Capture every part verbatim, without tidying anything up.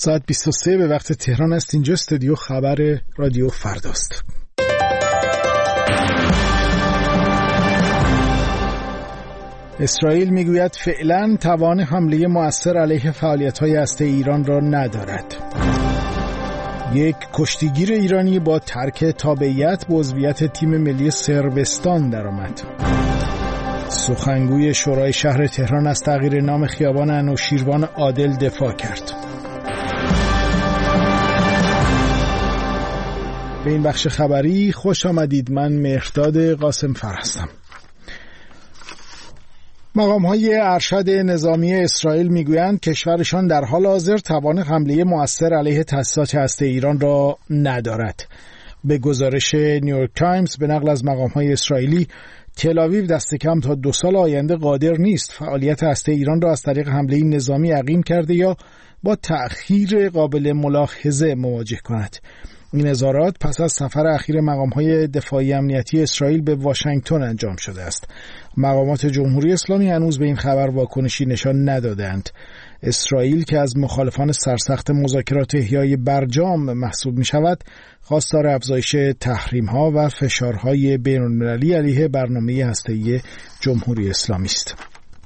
ساعت بیست و سه به وقت تهران است. اینجا استودیو خبر رادیو فرداست. اسرائیل میگوید فعلا توان حمله مؤثر علیه فعالیت‌های هسته‌ای ایران را ندارد. یک کشتیگیر ایرانی با ترک تابعیت به عضویت تیم ملی صربستان درآمد. سخنگوی شورای شهر تهران از تغییر نام خیابان انوشیروان عادل دفاع کرد. به این بخش خبری خوش آمدید. من مهرداد قاسم فر هستم. مقام‌های ارشد نظامی اسرائیل میگویند کشورشان در حال حاضر توان حمله مؤثر علیه تأسیسات هسته‌ای ایران را ندارد. به گزارش نیویورک تایمز به نقل از مقام‌های اسرائیلی، تل‌آویو دست کم تا دو سال آینده قادر نیست فعالیت هسته‌ای ایران را از طریق حمله نظامی یقین کرده یا با تأخیر قابل ملاحظه مواجه کند. این اظهارات پس از سفر اخیر مقام‌های دفاعی امنیتی اسرائیل به واشنگتن انجام شده است. مقامات جمهوری اسلامی هنوز به این خبر واکنشی نشان ندادند. اسرائیل که از مخالفان سرسخت مذاکرات احیای برجام محسوب می شود، خواستار افزایش تحریم‌ها و فشارهای بین‌المللی علیه برنامه هسته‌ای جمهوری اسلامی است.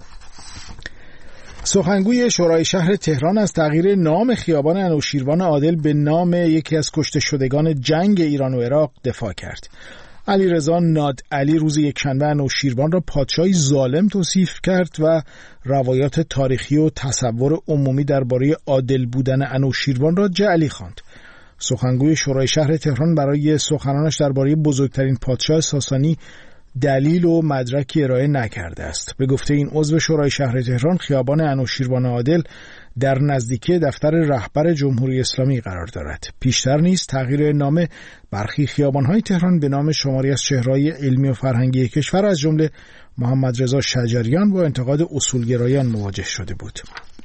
سخنگوی شورای شهر تهران از تغییر نام خیابان انوشیروان عادل به نام یکی از کشته شدگان جنگ ایران و عراق دفاع کرد. علیرضا نادعلی روز یکشنبه انوشیروان را پادشاهی ظالم توصیف کرد و روایات تاریخی و تصور عمومی درباره عادل بودن انوشیروان را جعلی خواند. سخنگوی شورای شهر تهران برای سخنانش درباره بزرگترین پادشاه ساسانی دلیل و مدرکی ارائه نکرده است. به گفته این عضو شورای شهر تهران، خیابان انوشیروان عادل در نزدیکی دفتر رهبر جمهوری اسلامی قرار دارد. پیشتر نیز تغییر نام برخی خیابان‌های تهران به نام شماری از چهره‌های علمی و فرهنگی کشور از جمله محمد رضا شجریان با انتقاد اصولگرایان مواجه شده بود.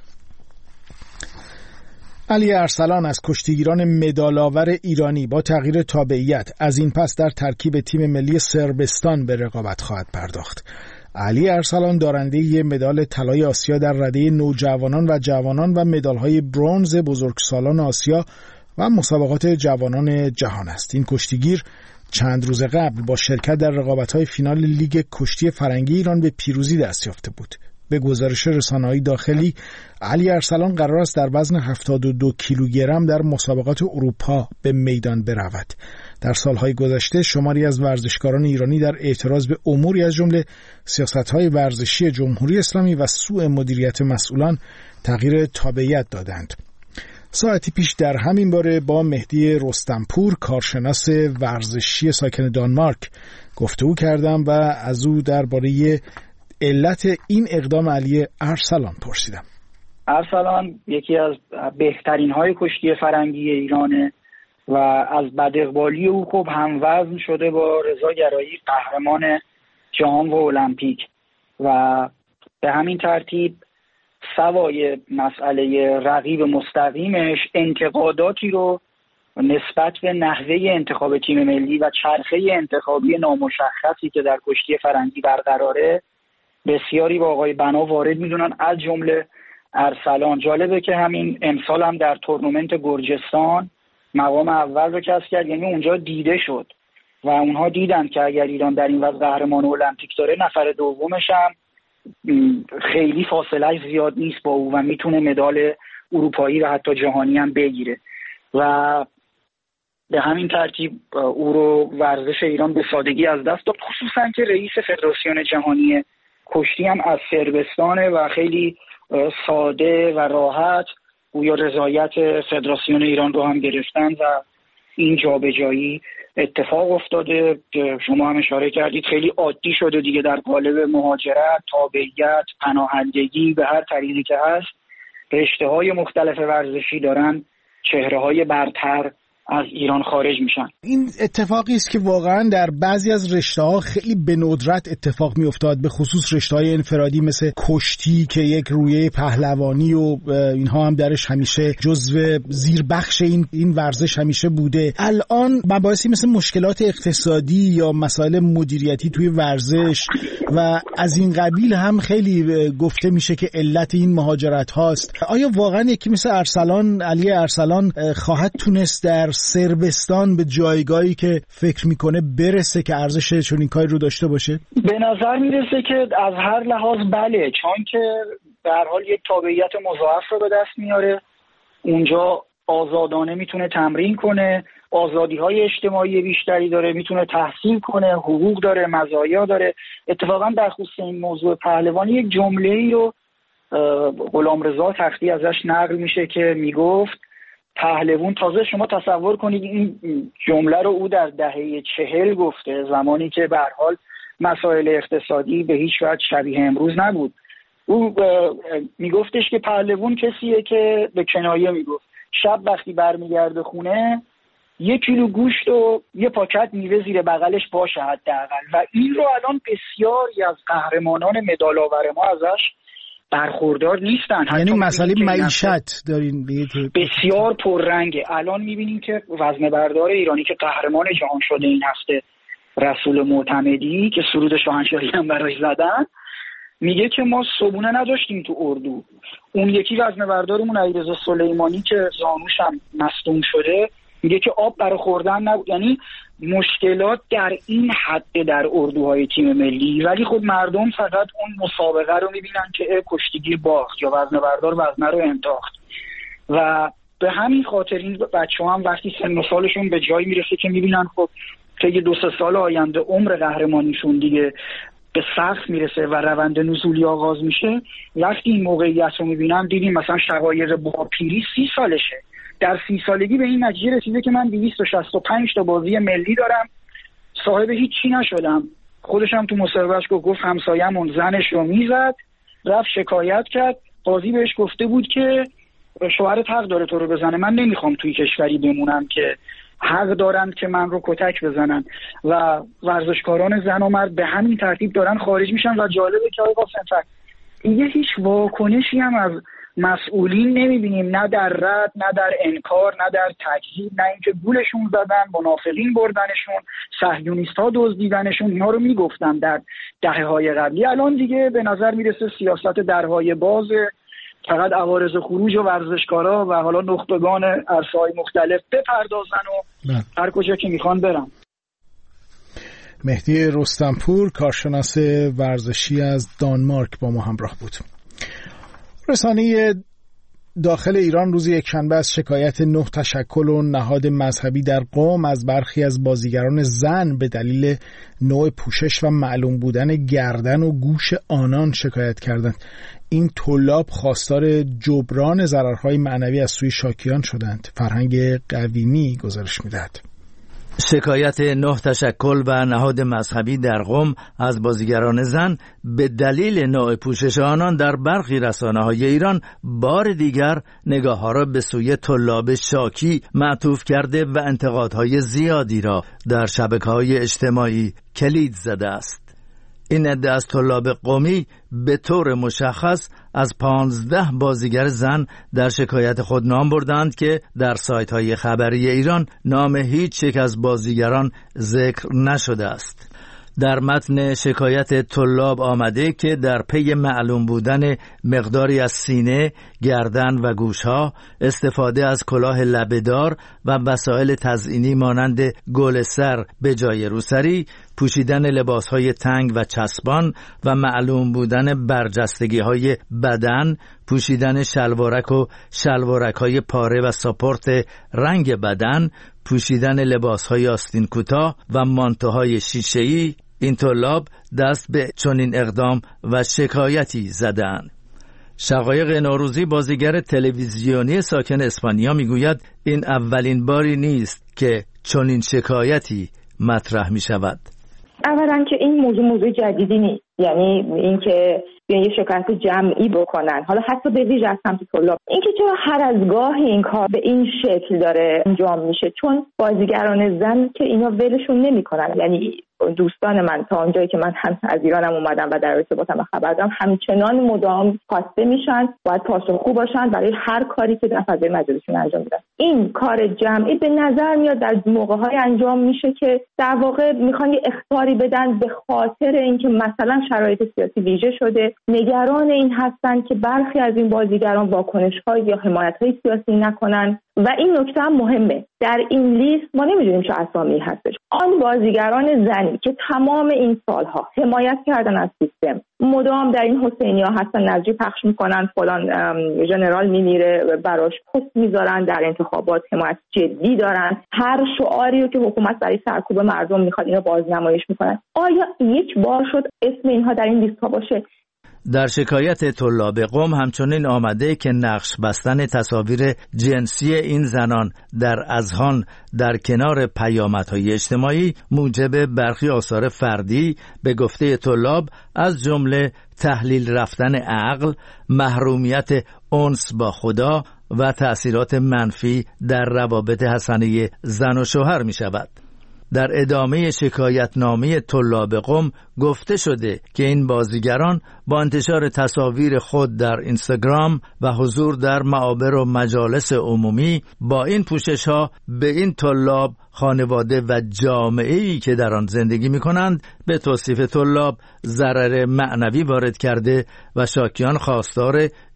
علی ارسلان از کشتیگیران مدال‌آور ایرانی با تغییر تابعیت از این پس در ترکیب تیم ملی صربستان به رقابت خواهد پرداخت. علی ارسلان دارنده مدال طلای آسیا در رده نوجوانان و جوانان و مدال‌های برنز بزرگسالان آسیا و مسابقات جوانان جهان است. این کشتیگیر چند روز قبل با شرکت در رقابت‌های فینال لیگ کشتی فرنگی ایران به پیروزی دست یافته بود. به گزارش رسانه‌های داخلی، علی ارسلان قرار است در وزن هفتاد و دو کیلوگرم در مسابقات اروپا به میدان برود. در سالهای گذشته شماری از ورزشکاران ایرانی در اعتراض به اموری از جمله سیاست‌های ورزشی جمهوری اسلامی و سوء مدیریت مسئولان تغییر تابعیت دادند. ساعتی پیش در همین باره با مهدی رستمپور، کارشناس ورزشی ساکن دانمارک، گفتگو کردم و از او درباره علت این اقدام علی ارسلان پرسیدم. ارسلان یکی از بهترین های کشتی فرنگی ایرانه و از بداقبالی او خوب هموزن شده با رضا گرایی، قهرمان جهان و المپیک، و به همین ترتیب سوای مسئله رقیب مستقیمش انتقاداتی رو نسبت به نحوه انتخاب تیم ملی و چرخه انتخابی نامشخصی که در کشتی فرنگی برقراره بسیاری با آقای بنا وارد میدونن، از جمله ارسلان. جالبه که همین امسال هم در تورنمنت گرجستان مقام اول رو کسب کرد، یعنی اونجا دیده شد و اونها دیدن که اگر ایران در این وضع قهرمان المپیک داره، نفر دومش هم خیلی فاصله زیاد نیست با او و میتونه مدال اروپایی و حتی جهانی هم بگیره و به همین ترتیب او رو ورزش ایران به سادگی از دست داد، خصوصا که رئیس فدراسیون جهانی کشتی هم از صربستانه و خیلی ساده و راحت گویا رضایت فدراسیون ایران رو هم گرفتن و این جابجایی اتفاق افتاده. شما هم اشاره کردید خیلی عادی شده دیگه در قالب مهاجرت، تابعیت، پناهندگی، به هر طریقی که هست رشته‌های مختلف ورزشی دارن چهره‌های برتر از ایران خارج میشن. این اتفاقی است که واقعا در بعضی از رشته‌ها خیلی به ندرت اتفاق میافتاد، به خصوص رشته‌های انفرادی مثل کشتی که یک رویه پهلوانی و اینها هم درش همیشه جزو زیربخش این این ورزش همیشه بوده. الان مباحثی مثل مشکلات اقتصادی یا مسائل مدیریتی توی ورزش و از این قبیل هم خیلی گفته میشه که علت این مهاجرت هاست. آیا واقعا یکی مثل ارسلان، علی ارسلان خواهد تونست در صربستان به جایگاهی که فکر میکنه برسه که ارزش چنین کاری رو داشته باشه؟ به نظر میرسه که از هر لحاظ بله، چون که به هر حال یک تابعیت مضاعف رو به دست میاره. اونجا آزادانه میتونه تمرین کنه، آزادی‌های اجتماعی بیشتری داره، میتونه تحصیل کنه، حقوق داره، مزایا داره. اتفاقا در خصوص این موضوع پهلوانی یک جمله‌ای رو غلامرضا تختی ازش نقل میشه که میگفت پهلوان، تازه شما تصور کنید این جمله رو او در دهه چهل گفته، زمانی که به هر حال مسائل اقتصادی به هیچ وجه شبیه امروز نبود. او میگفتش که پهلوان کسیه که به کنایه میگفت شب وقتی برمیگرده خونه یک کیلو گوشت و یه پاکت میوه زیر بغلش باشه حداقل، و این رو الان بسیاری از قهرمانان مدال آور ما ازش برخوردار نیستن. یعنی مسئله معیشت دارین بسیار پررنگه. الان میبینیم که وزنه بردار ایرانی که قهرمان جهان شده این هفته، رسول معتمدی، که سرود شاهنشاهی هم براش زدن، میگه که ما صبونه نداشتیم تو اردو. اون یکی وزنه بردارمون علیرضا سلیمانی که زانوش هم مصدوم شده، میگه که آب برای خوردن نبود. یعنی مشکلات در این حد در اردوهای تیم ملی، ولی خود مردم فقط اون مسابقه رو میبینن که کشتیگیر باخت یا وزنه بردار وزنه رو انداخت، و به همین خاطر این بچه‌ها هم وقتی سن و سالشون به جایی میرسه که میبینن خب طی دو سه سال آینده عمر قهرمانیشون دیگه به سقف میرسه و روند نزولی آغاز میشه، وقتی این موقعیت رو میبینم، دیدیم مثلا شقایق باپیری سی سالشه، در سی سالگی به این نتیجه رسیده که من دویست و شصت و پنج تا بازی ملی دارم، صاحب هیچی نشدم. خودش هم تو مصاحبهش گفت همسایه‌مون زنش رو میزد، رفت شکایت کرد، قاضی بهش گفته بود که شوهرت حق داره تو رو بزنه، من نمیخوام توی کشوری بمونم که حق دارن که من رو کتک بزنن. و ورزشکاران زن و مرد به همین ترتیب دارن خارج میشن. و جالبه که آقای قاسم‌فر دیگه هیچ واکنشی هم از مسئولین نمیبینیم، نه در رد، نه در انکار، نه در تکذیب، نه اینکه گولشون زدن، منافقین بردنشون، صهیونیست‌ها دزدیدنشون. اینا رو میگفتن در دهه‌های قبلی. الان دیگه به نظر میرسه سیاست درهای باز، فقط عوارض خروج و ورزشکارا و حالا نخبگان عرصه‌های مختلف بپردازن و نه. هر کجا که میخوان برن. مهدی رستمپور، کارشناس ورزشی از دانمارک، با ما همراه بود. رسانه داخل ایران روز یکشنبه از شکایت نه تشکل و نهاد مذهبی در قم از برخی از بازیگران زن به دلیل نوع پوشش و معلوم بودن گردن و گوش آنان شکایت کردند. این طلاب خواستار جبران ضررهای معنوی از سوی شاکیان شدند. فرهنگ قویمی گزارش می‌دهد. شکایت نه تشکل و نهاد مذهبی در قم از بازیگران زن به دلیل نوع پوشش آنان در برخی رسانه‌های ایران بار دیگر نگاه‌ها را به سوی طلاب شاکی معطوف کرده و انتقادهای زیادی را در شبکه‌های اجتماعی کلید زده است. این عده از طلاب قمی به طور مشخص از پانزده بازیگر زن در شکایت خود نام بردند که در سایت‌های خبری ایران نام هیچ یک از بازیگران ذکر نشده است. در متن شکایت طلاب آمده که در پی معلوم بودن مقداری از سینه، گردن و گوشها، استفاده از کلاه لبه‌دار و وسایل تزئینی مانند گل سر به جای روسری، پوشیدن لباسهای تنگ و چسبان و معلوم بودن برجستگی‌های بدن، پوشیدن شلوارک و شلوارک‌های پاره و ساپورت رنگ بدن، پوشیدن لباسهای آستین کوتاه و مانتوهای شیشه‌ای، این طلاب دست به چنین اقدام و شکایتی زدند. شقایق نوروزی، بازیگر تلویزیونی ساکن اسپانیا، میگوید این اولین باری نیست که چنین شکایتی مطرح می شود. اولا که این موضوع موضوع جدیدی نیست، یعنی اینکه بیان یه شکایت جمعی بکنن، حالا حتی به ویژه از سمت طلاب. اینکه چرا هر از گاهی این کار به این شکل داره انجام میشه، چون بازیگران زن که اینا ولشون نمیکنن. یعنی دوستان من تا اونجایی که من هم از ایرانم اومدم و در ارتباطم خبر دارم، همچنان مدام خواسته میشن باید پاسخگو باشن برای هر کاری که در فضای مجازشون انجام میدن. این کار جمعی به نظر میاد در موقع‌های انجام میشه که در واقع میخوان یه اخطاری بدن به خاطر اینکه مثلا شرایط سیاسی ویژه شده، نگران این هستن که برخی از این بازیگران واکنش‌های یا حمایت‌های سیاسی نکنن. و این نکته هم مهمه، در این لیست ما نمیدونیم چه اسامی هستش. آن بازیگران زنی که تمام این سالها حمایت کردن از سیستم، مدام در این حسینی‌ها هستن، نظری پخش میکنن، فلان ژنرال میمیره براش پست میذارن، در انتخابات حمایت جدی دارن، هر شعاری رو که حکومت برای سرکوب مردم میخواد اینا بازنمایش میکنن. آیا یک بار شد اسم اینها در این لیست ها باشه؟ در شکایت طلاب قم همچنین آمده که نقش بستن تصاویر جنسی این زنان در اذهان در کنار پیامدهای اجتماعی موجب برخی آثار فردی به گفته طلاب از جمله تحلیل رفتن عقل، محرومیت انس با خدا و تأثیرات منفی در روابط حسنه زن و شوهر می شود. در ادامه شکایتنامه طلاب قم گفته شده که این بازیگران با انتشار تصاویر خود در اینستاگرام و حضور در معابر و مجالس عمومی با این پوشش‌ها به این طلاب، خانواده و جامعه‌ای که در آن زندگی می‌کنند به توصیف طلاب ضرر معنوی وارد کرده و شاکیان خواستار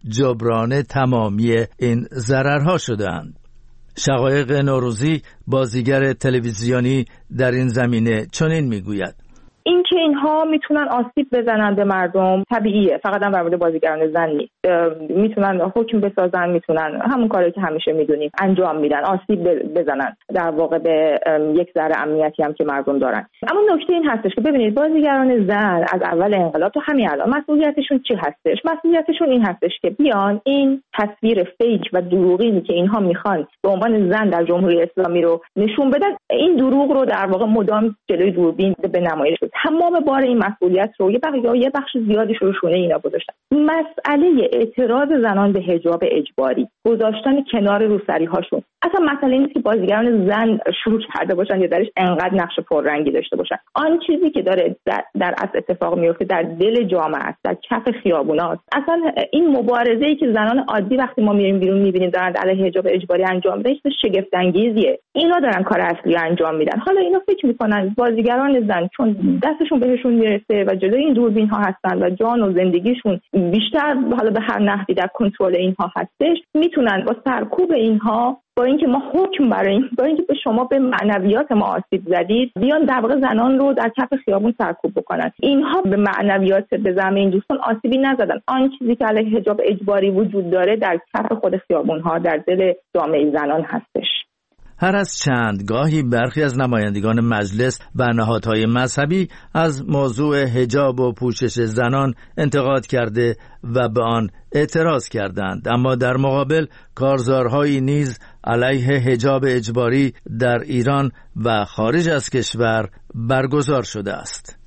جبران تمامی این ضررها شده‌اند. شقایق نوروزی، بازیگر تلویزیونی، در این زمینه چنین میگوید: این که اینها میتونن آسیب بزنن به مردم طبیعیه، فقط هم در مورد بازیگران زن نیست. میتونن حکم بسازن، میتونن همون کاری که همیشه میدونیم انجام میدن، آسیب بزنن در واقع به یک ذره امنیتی هم که مردم دارن. اما نکته این هستش که ببینید بازیگران زن از اول انقلاب تا همین الان مسئولیتشون چی هستش؟ مسئولیتشون این هستش که بیان این تصویر فیک و دروغینی که اینها میخوان به عنوان زن در جمهوری اسلامی رو نشون بدن، این دروغ رو در واقع مدام جلوی دوربین به نمایش بذارن. تمام بار این مسئولیت رو یه بخش یا یه بخش زیادیش رو شونه اینا گذاشتن. مسئله اعتراض زنان به حجاب اجباری، گذاشتن کنار روسری هاشون، اصلا مسئله نیست که بازیگران زن شروع کرده باشن یا درش انقدر نقش پررنگی داشته باشن. آن چیزی که داره در, در اصل اتفاق میفته در دل جامعه است، در کف خیابوناست. اصلا این مبارزه‌ای که زنان عادی وقتی ما میریم بیرون میبینیم دارن علیه حجاب اجباری انجام میدن، چیز شگفت انگیزیه. اینا دارن کار اصلی انجام میدن. حالا اینا فکر میکنن بازیگران زن چون دستشون بهشون میرسه و جلوی این دوربین ها هستن و جان و زندگیشون بیشتر حالا به هر نحوی در کنترل اینها هستش، میتونن با سرکوب اینها، با اینکه ما حکم برای این با اینکه به شما به معنویات ما آسیب زدید، بیان در واقع زنان رو در کف خیابون سرکوب بکنن. اینها به معنویات به زعم این دوستان آسیبی نزدن. آن چیزی که علیه حجاب اجباری وجود داره در کف خود خیابون ها در دل جامعه زنان هستش. هر از چند گاهی برخی از نمایندگان مجلس و نهادهای مذهبی از موضوع حجاب و پوشش زنان انتقاد کرده و به آن اعتراض کردند، اما در مقابل کارزارهایی نیز علیه حجاب اجباری در ایران و خارج از کشور برگزار شده است.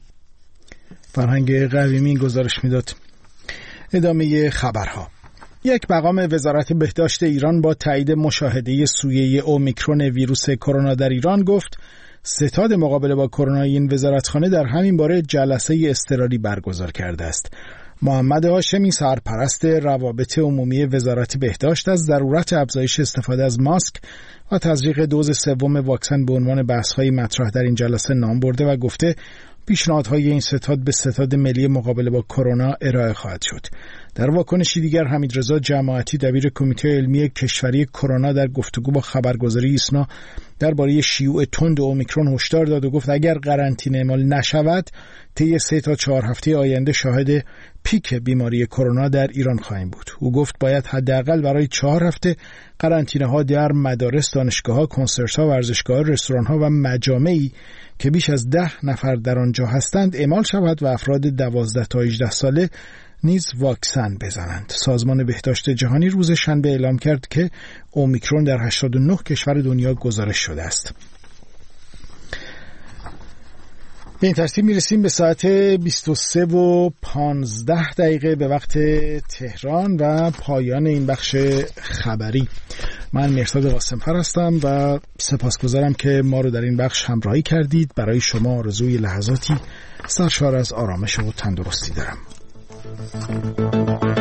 فرهنگ قویمی گزارش میداد. ادامه خبرها. یک پیغام وزارت بهداشت ایران با تایید مشاهده سویه اومیکرون ویروس کرونا در ایران گفت ستاد مقابله با کرونا این وزارتخانه در همین باره جلسه اضطراری برگزار کرده است. محمد هاشمی سرپرست روابط عمومی وزارت بهداشت از ضرورت افزایش استفاده از ماسک و تزریق دوز سوم واکسن به عنوان بحث‌های مطرح در این جلسه نام برده و گفته پیشنهادهای این ستاد به ستاد ملی مقابله با کرونا ارائه خواهد شد. در واکنشی دیگر حمیدرضا جماعتی دبیر کمیته علمی کشوری کرونا در گفتگو با خبرگزاری ایسنا درباره شیوع تند اومیکرون هشدار داد و گفت اگر قرنطینه اعمال نشود طی سه تا چهار هفته آینده شاهد پیک بیماری کرونا در ایران خواهیم بود. او گفت باید حداقل برای چهار هفته قرنطینه ها در مدارس، دانشگاه ها، کنسرت ها، ورزشگاه ها، رستوران ها و مجامعی که بیش از ده نفر در آنجا هستند اعمال شود و افراد دوازده تا هجده ساله نیز واکسن بزنند. سازمان بهداشت جهانی روز شنبه اعلام کرد که اومیکرون در هشتاد و نه کشور دنیا گزارش شده است. به این ترتیب میرسیم به ساعت بیست و سه و پانزده دقیقه به وقت تهران و پایان این بخش خبری. من مرتضی قاسم‌فر هستم و سپاسگزارم که ما رو در این بخش همراهی کردید. برای شما آرزوی لحظاتی سرشار از آرامش و تندرستی دارم.